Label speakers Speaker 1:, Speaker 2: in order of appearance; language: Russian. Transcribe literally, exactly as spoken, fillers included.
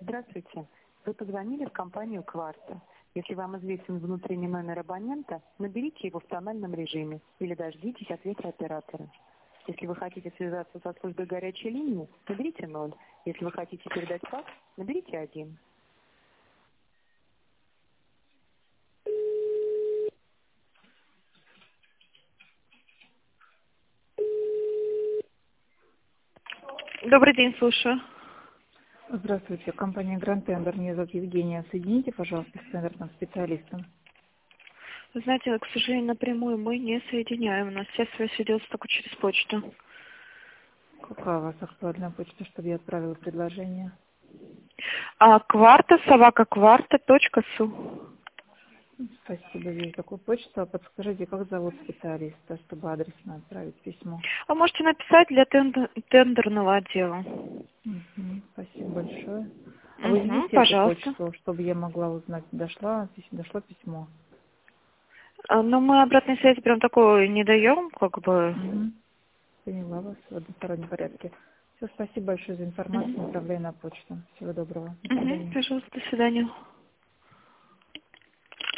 Speaker 1: Здравствуйте. Вы позвонили в компанию «Кварта». Если вам известен внутренний номер абонента, наберите его в тональном режиме или дождитесь ответа оператора. Если вы хотите связаться со службой горячей линии, наберите ноль. Если вы хотите передать факс, наберите один. Добрый день, слушаю.
Speaker 2: Здравствуйте, компания Grand Tender. Меня зовут Евгения. Соедините, пожалуйста, с тендерным специалистом.
Speaker 1: Вы знаете, к сожалению, напрямую мы не соединяем. У нас вся связь ведется только через почту.
Speaker 2: Какая у вас актуальная почта, чтобы я отправила предложение?
Speaker 1: А кварта, собака кварта точка су.
Speaker 2: Спасибо, вижу такую почту. А подскажите, как зовут специалиста, чтобы адресно отправить письмо?
Speaker 1: Вы можете написать для тендер- тендерного отдела.
Speaker 2: Мгм, спасибо большое. А вы
Speaker 1: Угу,
Speaker 2: видите эту
Speaker 1: пожалуйста.
Speaker 2: почту, чтобы я могла узнать, дошла, пись- дошло письмо?
Speaker 1: А, Но мы обратной связи прям такой не даем, как бы.
Speaker 2: Угу. Поняла вас в одностороннем порядке. Все, спасибо большое за информацию.
Speaker 1: Угу.
Speaker 2: Направляю на почту. Всего доброго. До
Speaker 1: Угу,
Speaker 2: свидания.
Speaker 1: пожалуйста, до свидания.